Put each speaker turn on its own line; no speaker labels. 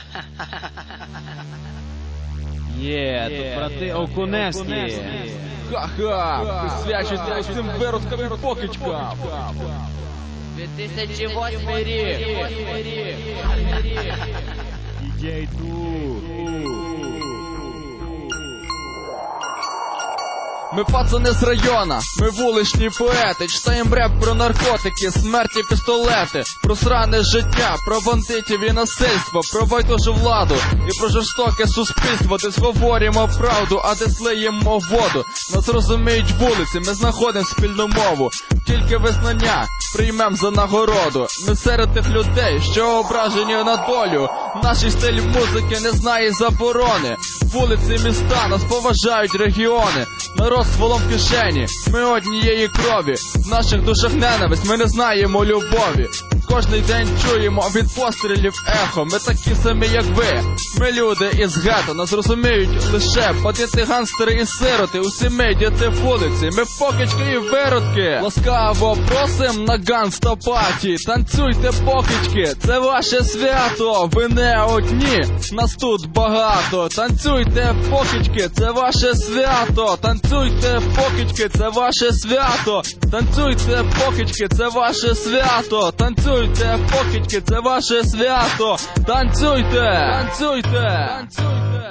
Тут брати Окуневські.
Ха-ха, присвячується усім виродкам і покидькам.
2008 рік.
DJ Ду.
Ми пацани з района, ми вуличні поети, читаєм реп про наркотики, смерті, пістолети, про сране життя, про бандитів і насильство, про байдужу владу і про жорстоке суспільство. Десь говоримо правду, а десь лиємо воду. Нас розуміють вулиці, ми знаходимо спільну мову. Тільки визнання приймем за нагороду. Ми серед тих людей, що ображені на долю. Наш стиль музики не знає заборони. Вулиці міста нас поважають регіони. Народ стволом в кишені, ми однієї крові. В наших душах ненависть, ми не знаємо любові. Кожний день чуємо від пострілів ехо. Ми такі самі, як ви. Ми люди із гетто. Нас розуміють лише бандити, ганстери і сироти. Усі ми діти вулиці, ми покидьки і виродки. Ласкаво просим на ганста-паті. Танцюйте, покидьки, це ваше свято. Ви не одні, нас тут багато. Танцюйте, покидьки, це ваше свято. Танцюйте, покидьки, це ваше свято. Танцюйте, покидьки, це ваше свято. Танцюйте, покидьки, це ваше свято. Танцюйте, танцюйте, танцюйте.